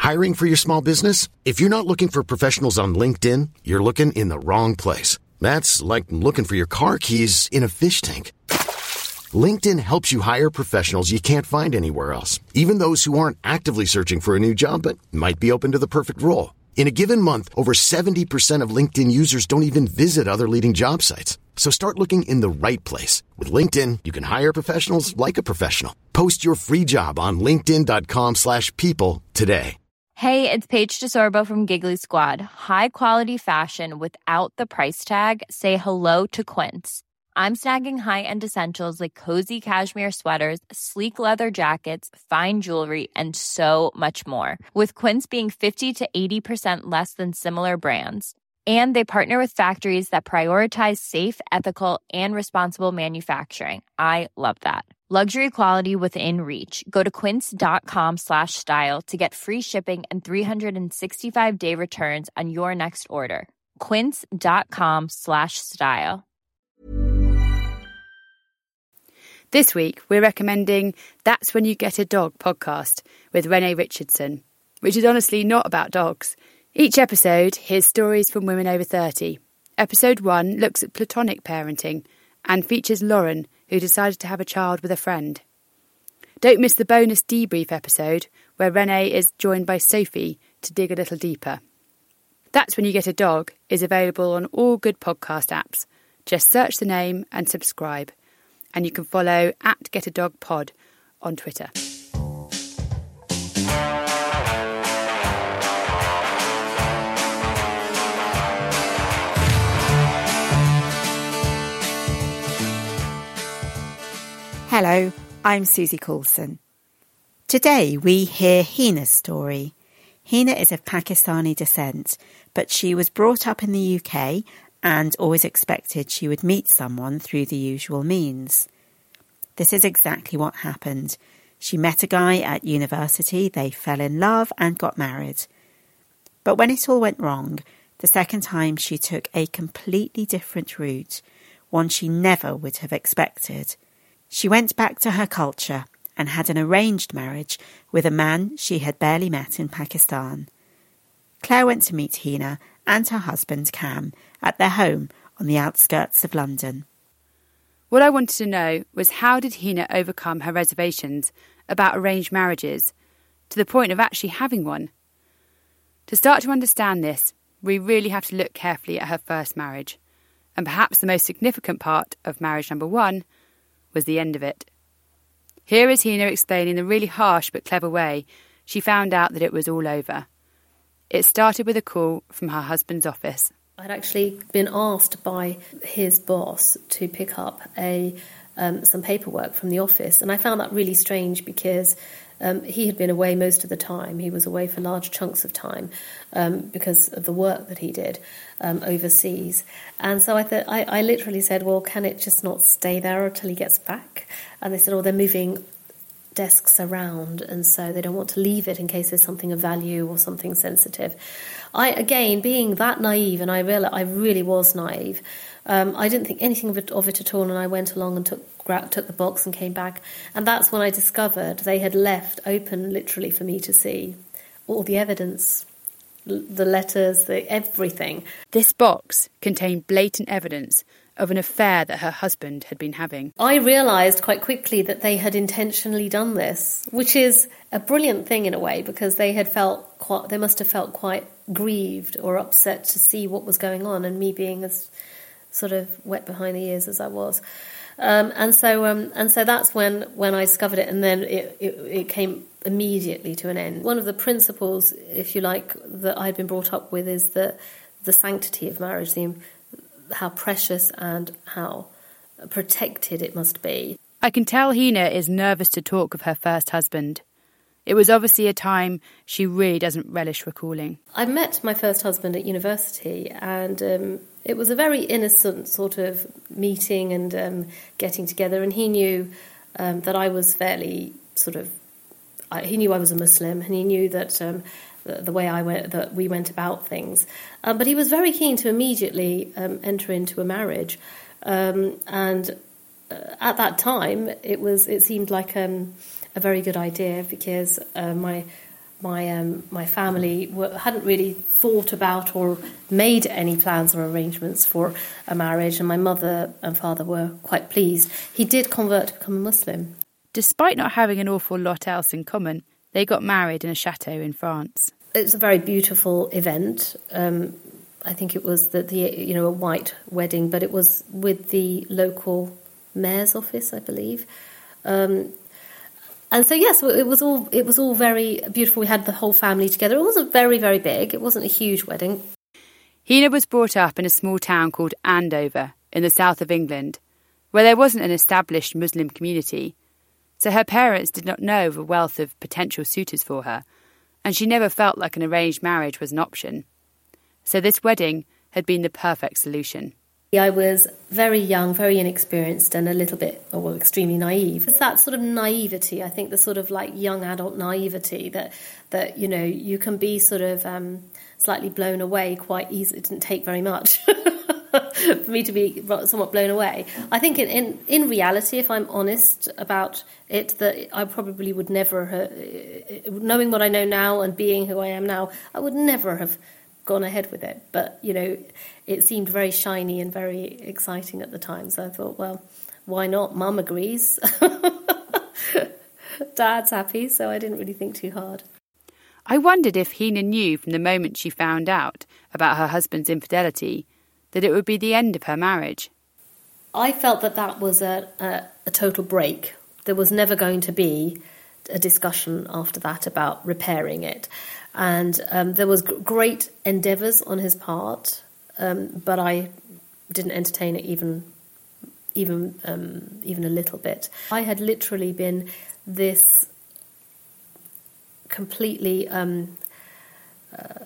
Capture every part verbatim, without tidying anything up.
Hiring for your small business? If you're not looking for professionals on LinkedIn, you're looking in the wrong place. That's like looking for your car keys in a fish tank. LinkedIn helps you hire professionals you can't find anywhere else, even those who aren't actively searching for a new job but might be open to the perfect role. In a given month, over seventy percent of LinkedIn users don't even visit other leading job sites. So start looking in the right place. With LinkedIn, you can hire professionals like a professional. Post your free job on linkedin.com slash people today. Hey, it's Paige DeSorbo from Giggly Squad. High quality fashion without the price tag. Say hello to Quince. I'm snagging high-end essentials like cozy cashmere sweaters, sleek leather jackets, fine jewelry, and so much more. With Quince being fifty to eighty percent less than similar brands. And they partner with factories that prioritize safe, ethical, and responsible manufacturing. I love that. Luxury quality within reach. Go to quince.com slash style to get free shipping and three sixty-five day returns on your next order. Quince.com slash style. This week, we're recommending That's When You Get a Dog podcast with Renee Richardson, which is honestly not about dogs. Each episode hears stories from women over thirty. Episode one looks at platonic parenting and features Lauren, who decided to have a child with a friend. Don't miss the bonus debrief episode where Renee is joined by Sophie to dig a little deeper. That's When You Get a Dog is available on all good podcast apps. Just search the name and subscribe. And you can follow at GetADogPod on Twitter. Hello, I'm Susie Coulson. Today we hear Hina's story. Hina is of Pakistani descent, but she was brought up in the U K and always expected she would meet someone through the usual means. This is exactly what happened. She met a guy at university, they fell in love and got married. But when it all went wrong, the second time she took a completely different route, one she never would have expected. She went back to her culture and had an arranged marriage with a man she had barely met in Pakistan. Claire went to meet Hina and her husband Cam at their home on the outskirts of London. What I wanted to know was, how did Hina overcome her reservations about arranged marriages to the point of actually having one? To start to understand this, we really have to look carefully at her first marriage, and perhaps the most significant part of marriage number one was the end of it. Here is Hina explaining the really harsh but clever way she found out that it was all over. It started with a call from her husband's office. I'd actually been asked by his boss to pick up a um, some paperwork from the office, and I found that really strange because um, he had been away most of the time. He was away for large chunks of time um, because of the work that he did um, overseas. And so I, th- I, I literally said, well, can it just not stay there until he gets back? And they said, oh, they're moving desks around, and so they don't want to leave it in case there's something of value or something sensitive. I, again, being that naive, and I realized I really was naive, um, I didn't think anything of it, of it at all, and I went along and took took the box and came back, and that's when I discovered they had left open literally for me to see all the evidence, the letters, the everything. This box contained blatant evidence of an affair that her husband had been having. I realised quite quickly that they had intentionally done this, which is a brilliant thing in a way, because they had felt quite, they must have felt quite grieved or upset to see what was going on, and me being as sort of wet behind the ears as I was. Um, and so um, and so that's when, when I discovered it, and then it, it, it came immediately to an end. One of the principles, if you like, that I'd been brought up with is the, the sanctity of marriage, the how precious and how protected it must be. I can tell Hina is nervous to talk of her first husband. It was obviously a time she really doesn't relish recalling. I met my first husband at university, and um, it was a very innocent sort of meeting and um, getting together, and he knew um, that I was fairly sort of... I, he knew I was a Muslim, and he knew that... Um, the way I went, that we went about things. Um, but he was very keen to immediately um, enter into a marriage. Um, and uh, at that time, it was it seemed like um, a very good idea, because uh, my my um, my family were, hadn't really thought about or made any plans or arrangements for a marriage, and my mother and father were quite pleased. He did convert to become a Muslim. Despite not having an awful lot else in common, they got married in a chateau in France. It's a very beautiful event. Um, I think it was the, the you know a white wedding, but it was with the local mayor's office, I believe. Um, And so, yes, it was all it was all very beautiful. We had the whole family together. It wasn't very, very big. It wasn't a huge wedding. Hina was brought up in a small town called Andover in the south of England, where there wasn't an established Muslim community. So her parents did not know of a wealth of potential suitors for her, and she never felt like an arranged marriage was an option. So this wedding had been the perfect solution. I was very young, very inexperienced, and a little bit, oh, well, extremely naive. It's that sort of naivety, I think, the sort of like young adult naivety that, that you know, you can be sort of um, slightly blown away quite easily. It didn't take very much for me to be somewhat blown away. I think in, in, in reality, if I'm honest about it, that I probably would never have, knowing what I know now and being who I am now, I would never have gone ahead with it. But, you know, it seemed very shiny and very exciting at the time. So I thought, well, why not? Mum agrees. Dad's happy. So I didn't really think too hard. I wondered if Hina knew from the moment she found out about her husband's infidelity that it would be the end of her marriage. I felt that that was a, a, a total break. There was never going to be a discussion after that about repairing it. And um, there was great endeavours on his part, um, but I didn't entertain it even, even, um, even a little bit. I had literally been this completely, um, uh,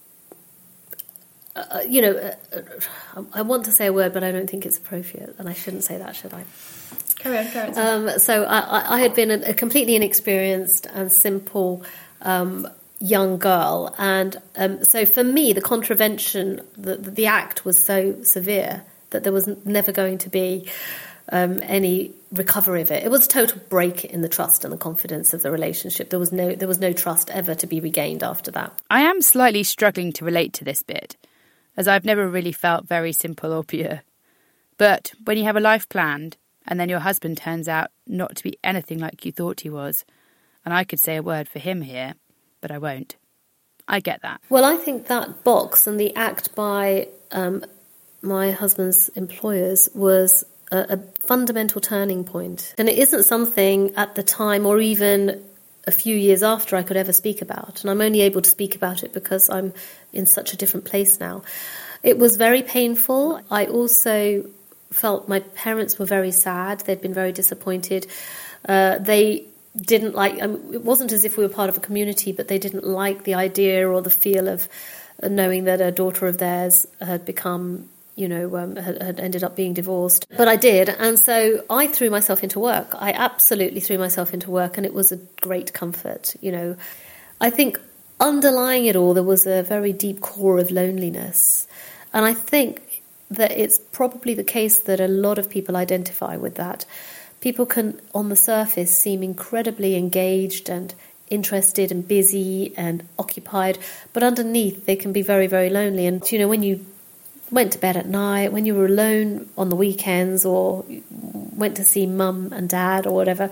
uh, you know, uh, uh, I want to say a word, but I don't think it's appropriate, and I shouldn't say that, should I? Carry on, carry on. Um, so I, I had been a, a completely inexperienced and simple Um, young girl, and um, so for me the contravention, the, the act was so severe that there was never going to be um, any recovery of it. It was a total break in the trust and the confidence of the relationship. There was no there was no trust ever to be regained after that. I am slightly struggling to relate to this bit, as I've never really felt very simple or pure. But when you have a life planned and then your husband turns out not to be anything like you thought he was, and I could say a word for him here, but I won't. I get that. Well, I think that box and the act by um, my husband's employers was a, a fundamental turning point. And it isn't something at the time or even a few years after I could ever speak about. And I'm only able to speak about it because I'm in such a different place now. It was very painful. I also felt my parents were very sad. They'd been very disappointed. Uh, they... didn't like, I mean, it wasn't as if we were part of a community, but they didn't like the idea or the feel of knowing that a daughter of theirs had become, you know, um, had, had ended up being divorced. But I did, and so I threw myself into work. I absolutely threw myself into work, and it was a great comfort, you know. I think underlying it all, there was a very deep core of loneliness, and I think that it's probably the case that a lot of people identify with that. People can, on the surface, seem incredibly engaged and interested and busy and occupied, but underneath they can be very, very lonely. And, you know, when you went to bed at night, when you were alone on the weekends or went to see mum and dad or whatever,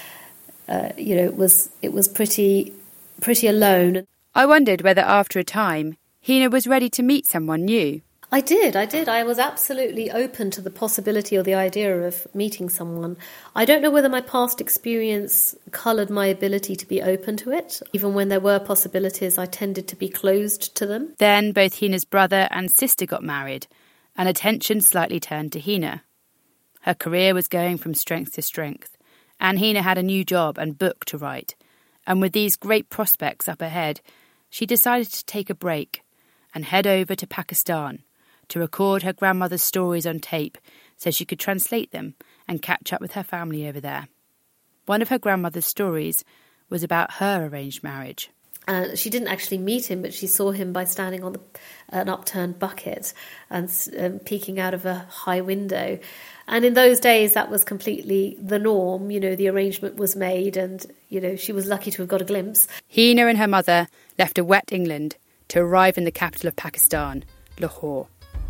uh, you know, it was it was pretty, pretty alone. I wondered whether after a time Hina was ready to meet someone new. I did, I did. I was absolutely open to the possibility or the idea of meeting someone. I don't know whether my past experience coloured my ability to be open to it. Even when there were possibilities, I tended to be closed to them. Then both Hina's brother and sister got married, and attention slightly turned to Hina. Her career was going from strength to strength, and Hina had a new job and book to write. And with these great prospects up ahead, she decided to take a break and head over to Pakistan to record her grandmother's stories on tape so she could translate them and catch up with her family over there. One of her grandmother's stories was about her arranged marriage. And she didn't actually meet him, but she saw him by standing on the, an upturned bucket and um, peeking out of a high window. And in those days, that was completely the norm. You know, the arrangement was made and, you know, she was lucky to have got a glimpse. Hina and her mother left a wet England to arrive in the capital of Pakistan, Lahore.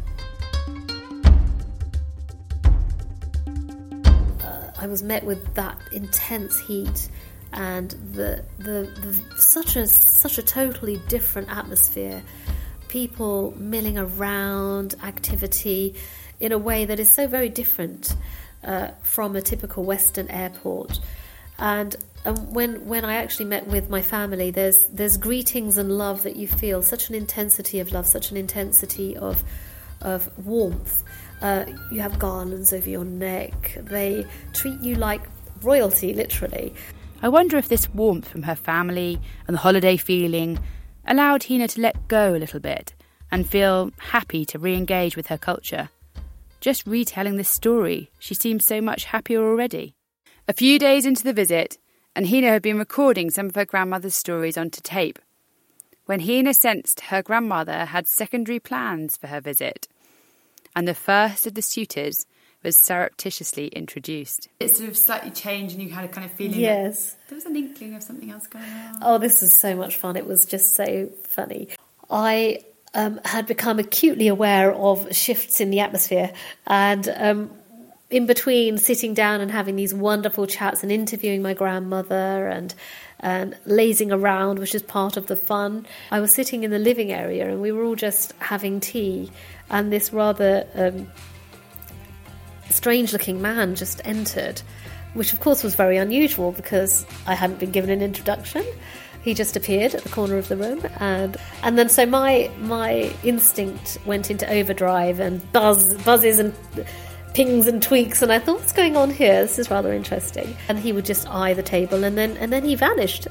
Uh, I was met with that intense heat and the, the the such a such a totally different atmosphere. People milling around, activity in a way that is so very different uh, from a typical Western airport. And um, when when I actually met with my family, there's there's greetings and love that you feel, such an intensity of love, such an intensity of of warmth. Uh, you have garlands over your neck. They treat you like royalty, literally. I wonder if this warmth from her family and the holiday feeling allowed Hina to let go a little bit and feel happy to re-engage with her culture. Just retelling this story, she seems so much happier already. A few days into the visit, and Hina had been recording some of her grandmother's stories onto tape, when Hina sensed her grandmother had secondary plans for her visit, and the first of the suitors was surreptitiously introduced. It sort of slightly changed and you had a kind of feeling yes. that there was an inkling of something else going on. Oh, this was so much fun. It was just so funny. I um, had become acutely aware of shifts in the atmosphere, and um, in between sitting down and having these wonderful chats and interviewing my grandmother and and lazing around, which is part of the fun, I was sitting in the living area and we were all just having tea, and this rather Um, strange-looking man just entered, which of course was very unusual because I hadn't been given an introduction. He just appeared at the corner of the room, and and then so my my instinct went into overdrive and buzz buzzes and pings and tweaks, and I thought, what's going on here? This is rather interesting. And he would just eye the table, and then and then he vanished.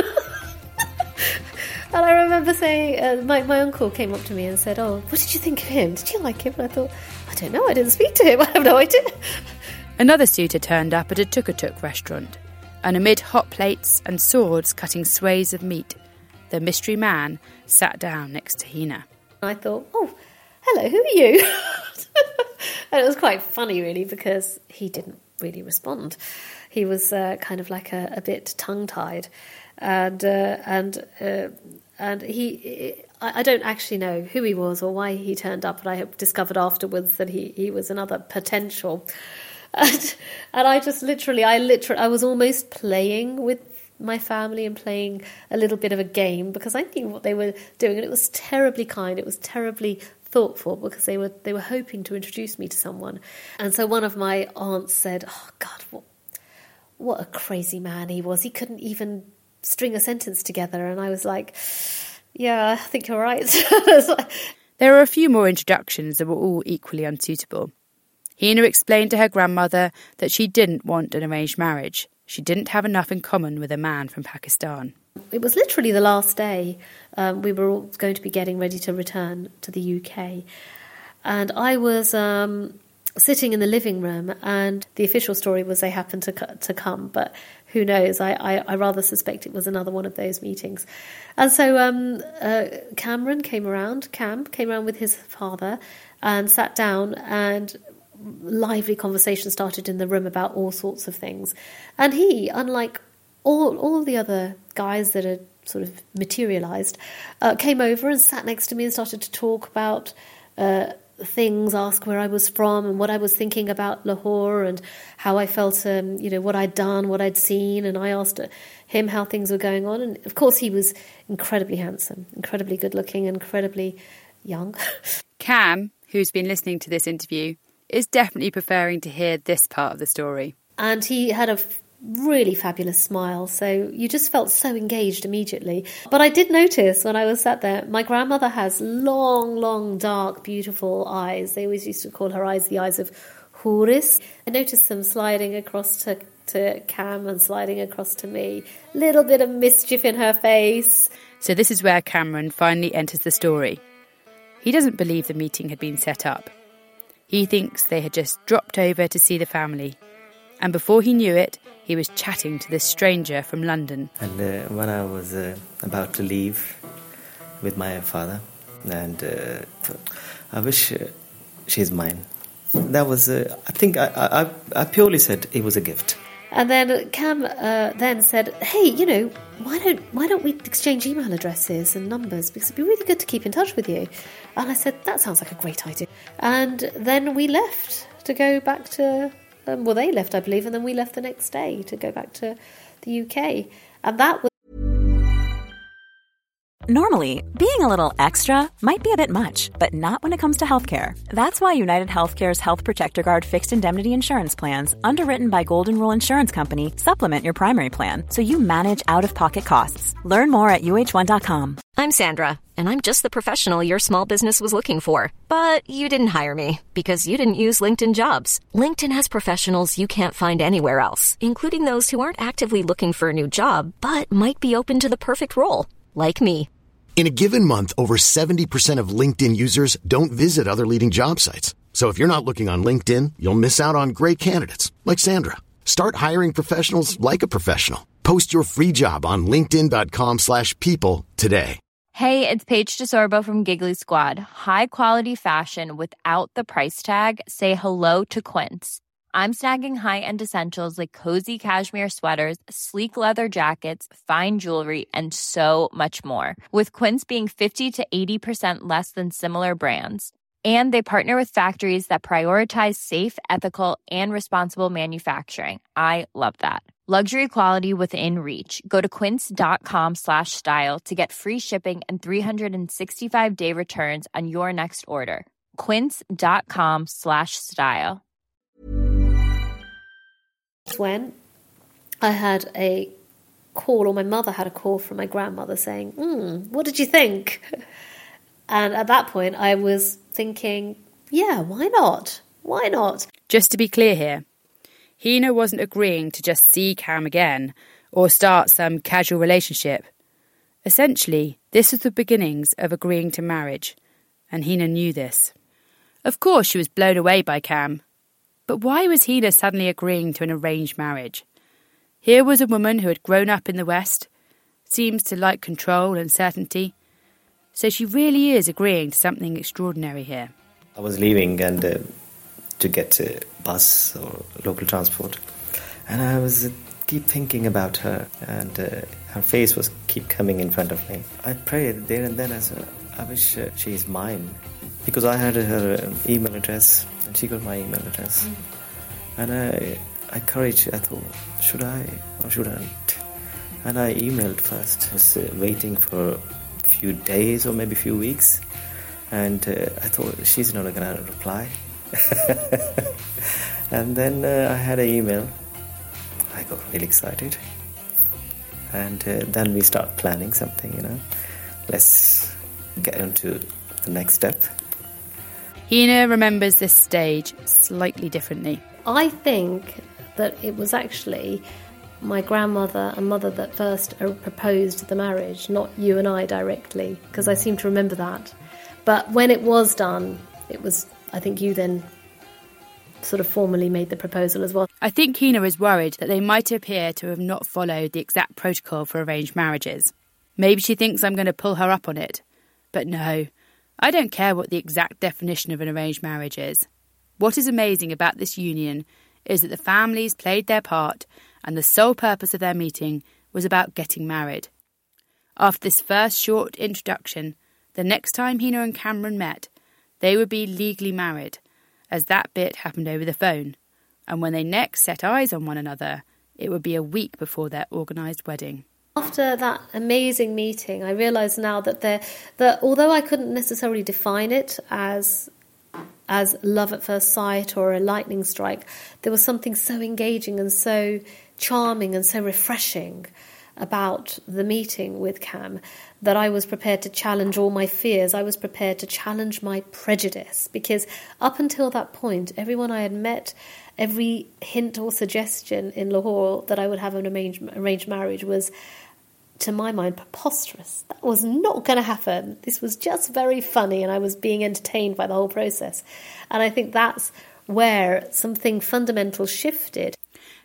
And I remember saying, uh, my, my uncle came up to me and said, oh, what did you think of him? Did you like him? And I thought, I don't know, I didn't speak to him, I have no idea. Another suitor turned up at a tuk-tuk restaurant, and amid hot plates and swords cutting swathes of meat, the mystery man sat down next to Hina. I thought, oh, hello, who are you? And it was quite funny, really, because he didn't really respond. He was uh, kind of like a, a bit tongue-tied. And uh, and uh, and he, I don't actually know who he was or why he turned up, but I discovered afterwards that he, he was another potential. And, and I just literally, I literally, I was almost playing with my family and playing a little bit of a game because I knew what they were doing, and it was terribly kind. It was terribly thoughtful because they were they were hoping to introduce me to someone. And so one of my aunts said, "Oh God, what what a crazy man he was. He couldn't even string a sentence together." And I was like, yeah, I think you're right. There were a few more introductions that were all equally unsuitable. Hina explained to her grandmother that she didn't want an arranged marriage. She didn't have enough in common with a man from Pakistan. It was literally the last day. Um, we were all going to be getting ready to return to the U K. And I was um, sitting in the living room, and the official story was they happened to to come, but who knows? I, I, I rather suspect it was another one of those meetings. And so um, uh, Cameron came around, Cam came around with his father and sat down, and lively conversation started in the room about all sorts of things. And he, unlike all all the other guys that had sort of materialised, uh, came over and sat next to me and started to talk about uh, things, ask where I was from and what I was thinking about Lahore and how I felt, um, you know, what I'd done, what I'd seen. And I asked him how things were going on. And of course, he was incredibly handsome, incredibly good looking, incredibly young. Cam, who's been listening to this interview, is definitely preferring to hear this part of the story. And he had a really fabulous smile, so you just felt so engaged immediately. But I did notice when I was sat there, my grandmother has long, long, dark, beautiful eyes. They always used to call her eyes the eyes of Houris. I noticed them sliding across to, to Cam and sliding across to me. Little bit of mischief in her face. So this is where Cameron finally enters the story. He doesn't believe the meeting had been set up. He thinks they had just dropped over to see the family, And before he knew it, he was chatting to this stranger from London. And uh, when I was uh, about to leave with my father, and uh, I wish uh, she's mine. That was, uh, I think, I, I, I purely said it was a gift. And then Cam uh, then said, "Hey, you know, why don't why don't we exchange email addresses and numbers? Because it'd be really good to keep in touch with you." And I said, "That sounds like a great idea." And then we left to go back to. Um, well, they left, I believe, and then we left the next day to go back to the U K. And that was. Normally, being a little extra might be a bit much, but not when it comes to healthcare. That's why United Healthcare's Health Protector Guard fixed indemnity insurance plans, underwritten by Golden Rule Insurance Company, supplement your primary plan so you manage out-of-pocket costs. Learn more at U H one dot com. I'm Sandra, and I'm just the professional your small business was looking for. But you didn't hire me because you didn't use LinkedIn Jobs. LinkedIn has professionals you can't find anywhere else, including those who aren't actively looking for a new job, but might be open to the perfect role, like me. In a given month, over seventy percent of LinkedIn users don't visit other leading job sites. So if you're not looking on LinkedIn, you'll miss out on great candidates like Sandra. Start hiring professionals like a professional. Post your free job on linkedin dot com slash people today. Hey, it's Paige DeSorbo from Giggly Squad. High quality fashion without the price tag. Say hello to Quince. I'm snagging high-end essentials like cozy cashmere sweaters, sleek leather jackets, fine jewelry, and so much more. With Quince being fifty to eighty percent less than similar brands. And they partner with factories that prioritize safe, ethical, and responsible manufacturing. I love that. Luxury quality within reach. Go to quince.com slash style to get free shipping and three sixty-five day returns on your next order. Quince.com slash style. When I had a call, or my mother had a call from my grandmother saying, mm, what did you think? And at that point, I was thinking, yeah, why not? Why not? Just to be clear here, Hina wasn't agreeing to just see Cam again or start some casual relationship. Essentially, this was the beginnings of agreeing to marriage, and Hina knew this. Of course, she was blown away by Cam. But why was Hina suddenly agreeing to an arranged marriage? Here was a woman who had grown up in the West, seems to like control and certainty. So she really is agreeing to something extraordinary here. I was leaving and uh, to get a bus or local transport, and I was uh, keep thinking about her, and uh, her face was keep coming in front of me. I prayed there and then, as I wish uh, she is mine, because I had her uh, email address. And she got my email address. Mm. And I, I courage, I thought, should I or shouldn't? And I emailed first. I was uh, waiting for a few days or maybe a few weeks. And uh, I thought, she's not going to reply. And then uh, I had an email. I got really excited. And uh, then we start planning something, you know. Let's get into the next step. Hina remembers this stage slightly differently. I think that it was actually my grandmother and mother that first proposed the marriage, not you and I directly, because I seem to remember that. But when it was done, it was, I think you then sort of formally made the proposal as well. I think Hina is worried that they might appear to have not followed the exact protocol for arranged marriages. Maybe she thinks I'm going to pull her up on it. But no, I don't care what the exact definition of an arranged marriage is. What is amazing about this union is that the families played their part and the sole purpose of their meeting was about getting married. After this first short introduction, the next time Hina and Cameron met, they would be legally married, as that bit happened over the phone. And when they next set eyes on one another, it would be a week before their organised wedding. After that amazing meeting, I realised now that there, that although I couldn't necessarily define it as as love at first sight or a lightning strike, there was something so engaging and so charming and so refreshing about the meeting with Cam that I was prepared to challenge all my fears. I was prepared to challenge my prejudice, because up until that point, everyone I had met, every hint or suggestion in Lahore that I would have an arranged, arranged marriage was, to my mind, preposterous. That was not going to happen. This was just very funny, and I was being entertained by the whole process. And I think that's where something fundamental shifted.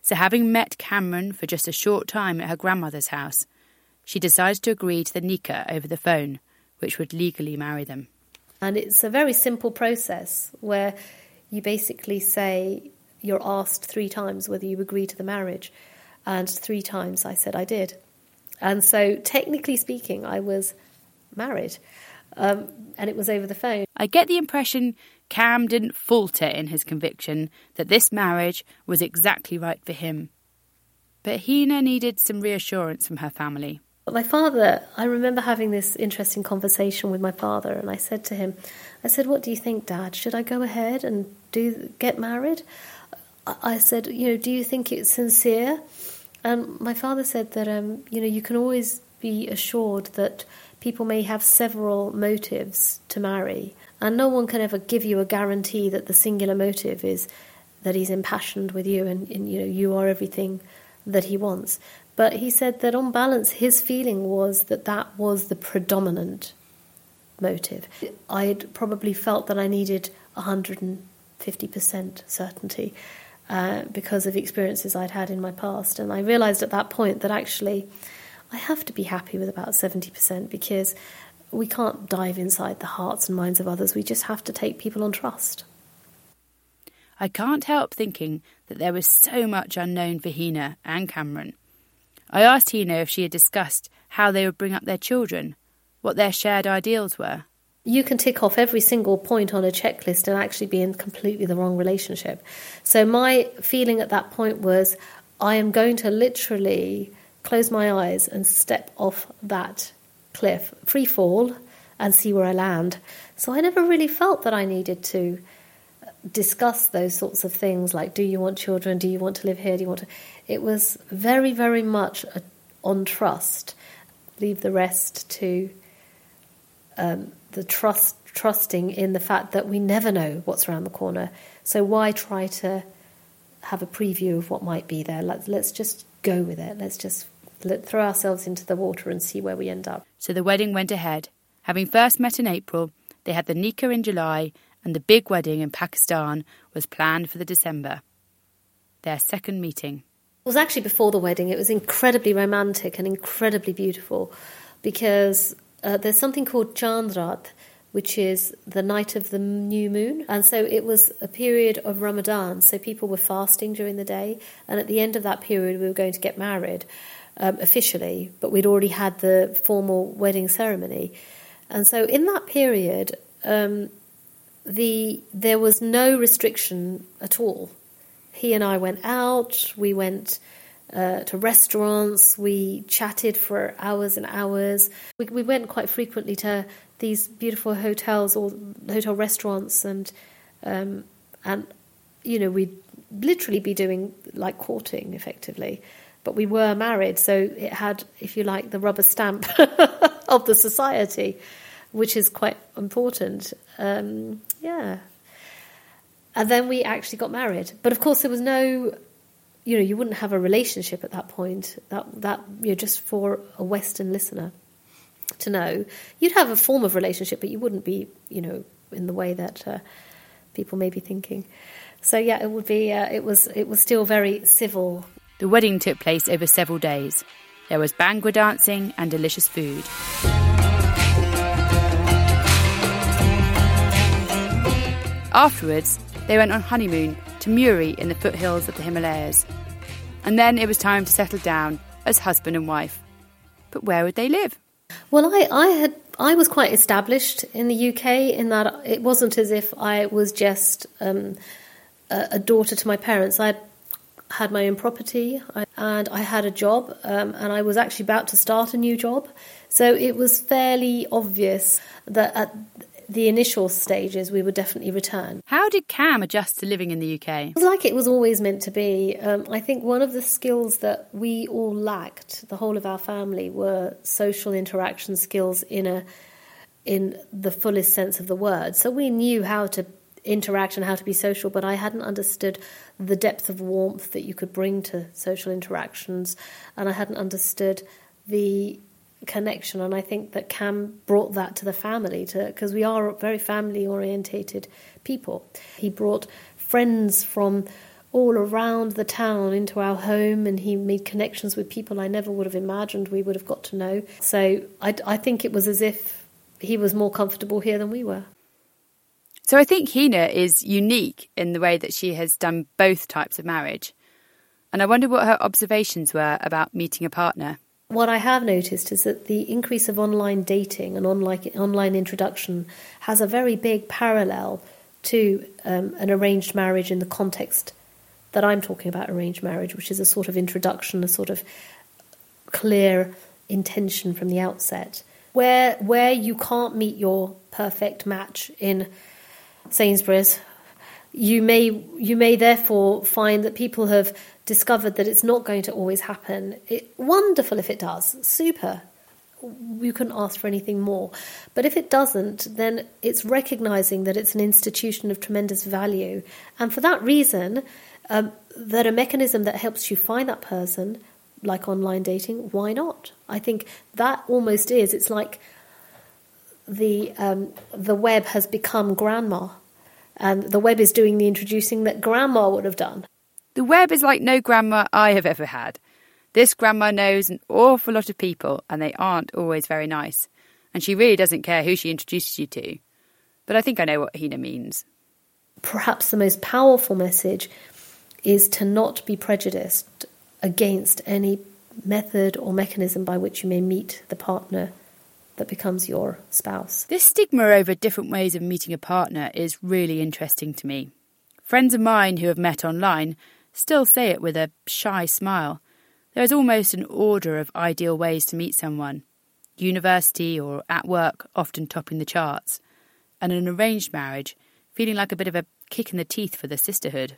So having met Cameron for just a short time at her grandmother's house, she decided to agree to the nikah over the phone, which would legally marry them. And it's a very simple process where you basically say you're asked three times whether you agree to the marriage. And three times I said I did. And so technically speaking, I was married. Um, and it was over the phone. I get the impression Cam didn't falter in his conviction that this marriage was exactly right for him. But Hina needed some reassurance from her family. But my father, I remember having this interesting conversation with my father, and I said to him, I said, what do you think, Dad? Should I go ahead and do get married? I said, you know, do you think it's sincere? And my father said that, um, you know, you can always be assured that people may have several motives to marry, and no one can ever give you a guarantee that the singular motive is that he's impassioned with you and, and you know, you are everything that he wants. But he said that on balance, his feeling was that that was the predominant motive. I had probably felt that I needed one hundred fifty percent certainty uh, because of experiences I'd had in my past. And I realised at that point that actually I have to be happy with about seventy percent, because we can't dive inside the hearts and minds of others. We just have to take people on trust. I can't help thinking that there was so much unknown for Hina and Cameron. I asked Hina if she had discussed how they would bring up their children, what their shared ideals were. You can tick off every single point on a checklist and actually be in completely the wrong relationship. So my feeling at that point was, I am going to literally close my eyes and step off that cliff, free fall, and see where I land. So I never really felt that I needed to discuss those sorts of things like, do you want children? Do you want to live here? Do you want to... It was very, very much a, on trust. Leave the rest to um, the trust, trusting in the fact that we never know what's around the corner. So why try to have a preview of what might be there? Let's, let's just go with it. Let's just let, throw ourselves into the water and see where we end up. So the wedding went ahead. Having first met in April, they had the nikah in July, and the big wedding in Pakistan was planned for the December. Their second meeting. It was actually before the wedding. It was incredibly romantic and incredibly beautiful, because uh, there's something called Chandrat, which is the night of the new moon. And so it was a period of Ramadan, so people were fasting during the day, and at the end of that period we were going to get married um, officially, but we'd already had the formal wedding ceremony. And so in that period, um, the there was no restriction at all. He and I went out, we went uh, to restaurants, we chatted for hours and hours. We, we went quite frequently to these beautiful hotels or hotel restaurants, and, um, and you know, we'd literally be doing like courting effectively. But we were married, so it had, if you like, the rubber stamp of the society, which is quite important. Um, yeah. And then we actually got married. But of course there was no, you know, you wouldn't have a relationship at that point. That, that you know, just for a Western listener to know. You'd have a form of relationship, but you wouldn't be, you know, in the way that uh, people may be thinking. So yeah, it would be, uh, it was, it was still very civil. The wedding took place over several days. There was bhangra dancing and delicious food. Afterwards, they went on honeymoon to Muri in the foothills of the Himalayas. And then it was time to settle down as husband and wife. But where would they live? Well, I, I had I was quite established in the U K in that it wasn't as if I was just um, a, a daughter to my parents. I had my own property I, and I had a job, um, and I was actually about to start a new job. So it was fairly obvious that at the initial stages we would definitely return. How did Cam adjust to living in the U K? It was like it was always meant to be. Um, I think one of the skills that we all lacked, the whole of our family, were social interaction skills in a in the fullest sense of the word. So we knew how to interact and how to be social, but I hadn't understood the depth of warmth that you could bring to social interactions, and I hadn't understood the connection, and I think that Cam brought that to the family, to because we are very family orientated people. He brought friends from all around the town into our home, and he made connections with people I never would have imagined we would have got to know. So I, I think it was as if he was more comfortable here than we were. So I think Hina is unique in the way that she has done both types of marriage. And I wonder what her observations were about meeting a partner. What I have noticed is that the increase of online dating and online, online introduction has a very big parallel to um, an arranged marriage in the context that I'm talking about, arranged marriage, which is a sort of introduction, a sort of clear intention from the outset, where where you can't meet your perfect match in Sainsbury's. You may you may therefore find that people have discovered that it's not going to always happen. It, wonderful if it does, super. You couldn't ask for anything more. But if it doesn't, then it's recognising that it's an institution of tremendous value. And for that reason, um, that a mechanism that helps you find that person, like online dating, why not? I think that almost is. It's like the um, the web has become grandma. And the web is doing the introducing that grandma would have done. The web is like no grandma I have ever had. This grandma knows an awful lot of people, and they aren't always very nice. And she really doesn't care who she introduces you to. But I think I know what Hina means. Perhaps the most powerful message is to not be prejudiced against any method or mechanism by which you may meet the partner that becomes your spouse. This stigma over different ways of meeting a partner is really interesting to me. Friends of mine who have met online still say it with a shy smile. There is almost an order of ideal ways to meet someone. University or at work often topping the charts. And an arranged marriage feeling like a bit of a kick in the teeth for the sisterhood.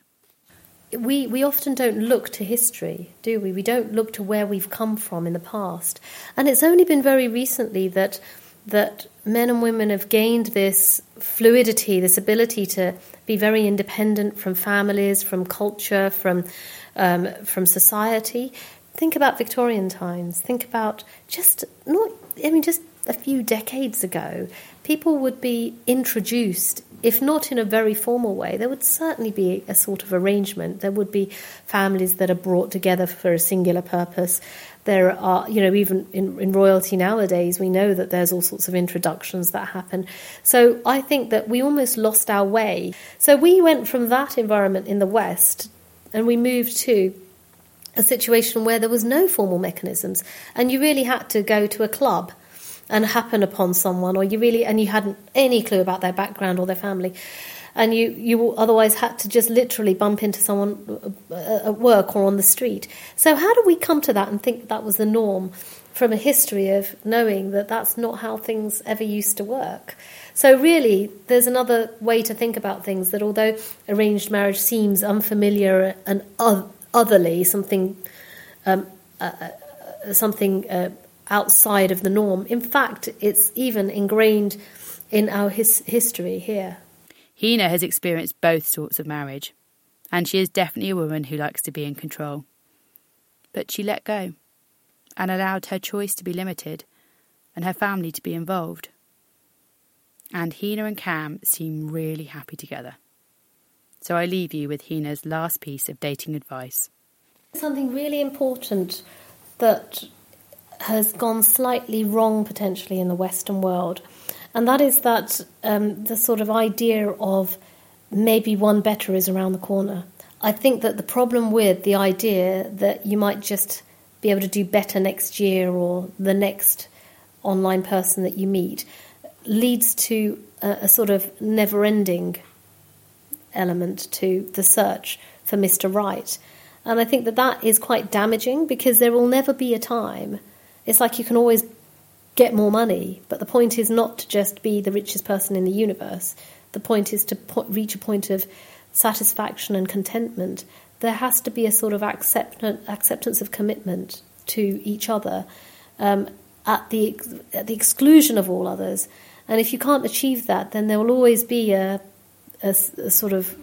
We we often don't look to history, do we? We don't look to where we've come from in the past. And it's only been very recently that that men and women have gained this fluidity, this ability to be very independent from families, from culture, from um, from society. Think about Victorian times. Think about just not, I mean, just a few decades ago, people would be introduced, if not in a very formal way, there would certainly be a sort of arrangement. There would be families that are brought together for a singular purpose. There are, you know, even in, in royalty nowadays, we know that there's all sorts of introductions that happen. So I think that we almost lost our way. So we went from that environment in the West and we moved to a situation where there was no formal mechanisms and you really had to go to a club and happen upon someone, or you really, and you hadn't any clue about their background or their family, and you, you otherwise had to just literally bump into someone at work or on the street. So how do we come to that and think that was the norm from a history of knowing that that's not how things ever used to work? So really, there's another way to think about things, that although arranged marriage seems unfamiliar and otherly, something, um, uh, something. Uh, outside of the norm. In fact, it's even ingrained in our his- history here. Hina has experienced both sorts of marriage, and she is definitely a woman who likes to be in control. But she let go and allowed her choice to be limited and her family to be involved. And Hina and Cam seem really happy together. So I leave you with Hina's last piece of dating advice. Something really important that has gone slightly wrong potentially in the Western world, and that is that um, the sort of idea of maybe one better is around the corner. I think that the problem with the idea that you might just be able to do better next year or the next online person that you meet leads to a, a sort of never-ending element to the search for Mister Right. And I think that that is quite damaging, because there will never be a time. It's like you can always get more money, but the point is not to just be the richest person in the universe. The point is to po- reach a point of satisfaction and contentment. There has to be a sort of accept- acceptance of commitment to each other um, at the ex- at the exclusion of all others. And if you can't achieve that, then there will always be a, a, a sort of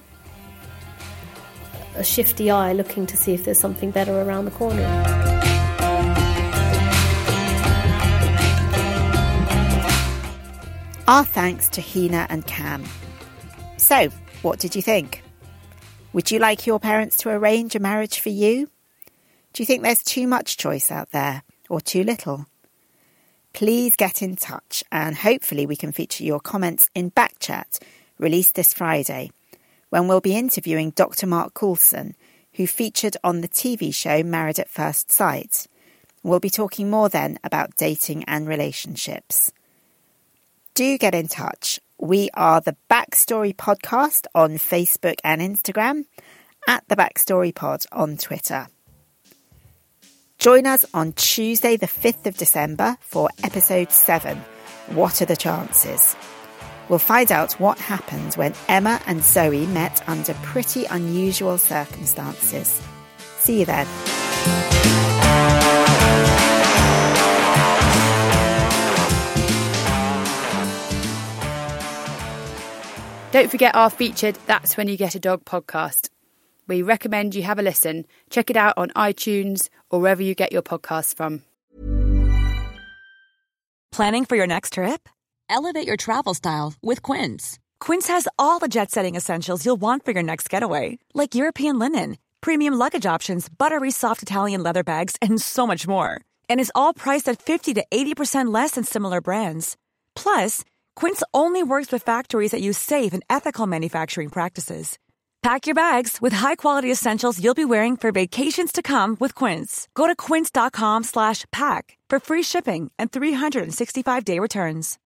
a shifty eye looking to see if there's something better around the corner. Our thanks to Hina and Cam. So, what did you think? Would you like your parents to arrange a marriage for you? Do you think there's too much choice out there or too little? Please get in touch and hopefully we can feature your comments in Backchat, released this Friday, when we'll be interviewing Doctor Mark Coulson, who featured on the T V show Married at First Sight. We'll be talking more then about dating and relationships. Do get in touch. We are the Backstory Podcast on Facebook and Instagram, at the Backstory Pod on Twitter. Join us on Tuesday the fifth of December for episode seven, What Are the Chances? We'll find out what happened when Emma and Zoe met under pretty unusual circumstances. See you then. Don't forget our featured That's When You Get a Dog podcast. We recommend you have a listen. Check it out on iTunes or wherever you get your podcasts from. Planning for your next trip? Elevate your travel style with Quince. Quince has all the jet-setting essentials you'll want for your next getaway, like European linen, premium luggage options, buttery soft Italian leather bags, and so much more. And is all priced at fifty to eighty percent less than similar brands. Plus, Quince only works with factories that use safe and ethical manufacturing practices. Pack your bags with high-quality essentials you'll be wearing for vacations to come with Quince. Go to quince.com slash pack for free shipping and three sixty-five day returns.